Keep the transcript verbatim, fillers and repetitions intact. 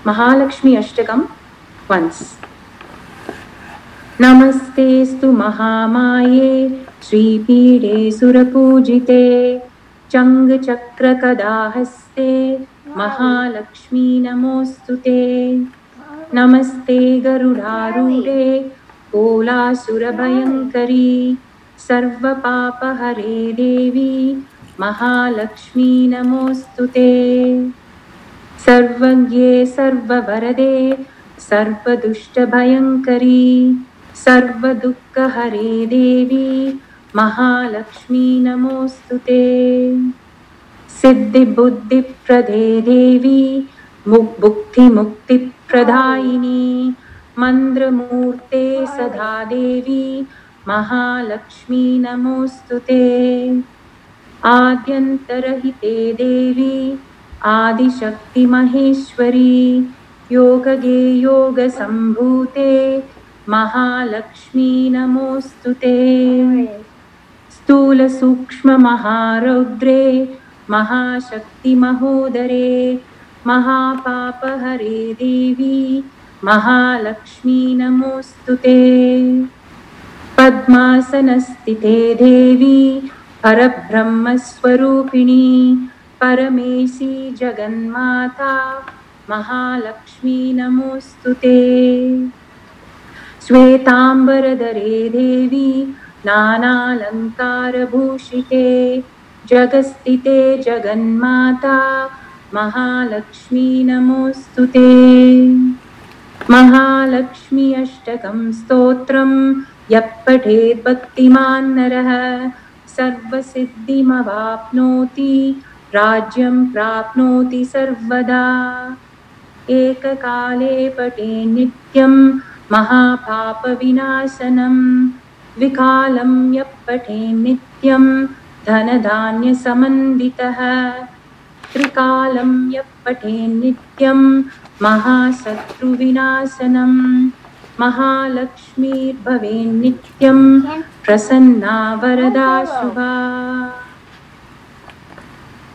Mahalakshmi Ashtakam once. Namastestu Mahamaye Shripide Surapujite Chang Chakra Kadahaste Mahalakshmi Namostute. Namaste Garudarude Kola Surabhayankari Sarva Papa Hare Devi Mahalakshmi Namostute. Sarvagye Sarvavarade Sarvadushtabhayankari Sarvadukka Hare Devi Mahalakshmi Namostute. Siddhi Buddhi Prade Devi Bhukti Mukti Pradayini Mandra Murte Sadha Devi Mahalakshmi Namostute. Adyantarahite Devi Adi Shakti Maheshwari Yogage Yoga Sambhute Mahalakshmi Namostute. Stula Sukshma Maharudre Mahashakti Mahodare Mahapapa Hare Devi Mahalakshmi Namostute. Padmasanastite Devi Parabrahmaswarupini Paramesi Jaganmata Mahalakshmi Namostute. Svetambaradare Devi Nana Lankara Bhushite Jagastite Jaganmata Mahalakshmi Namostute. Mahalakshmi Ashtakam Stotram Yappatet Bhaktiman Naraha Sarva Siddhimavapnoti Rajyam Prapnoti Sarvada. Ekakale Pate Nityam Mahapapa Vinasanam Vikalam Yappate Nityam Dhanadhanya Samanditaha. Trikalam Yappate Nityam Mahasatru Vinasanam Mahalakshmi Bhave Nityam Prasanna Varada Shubha.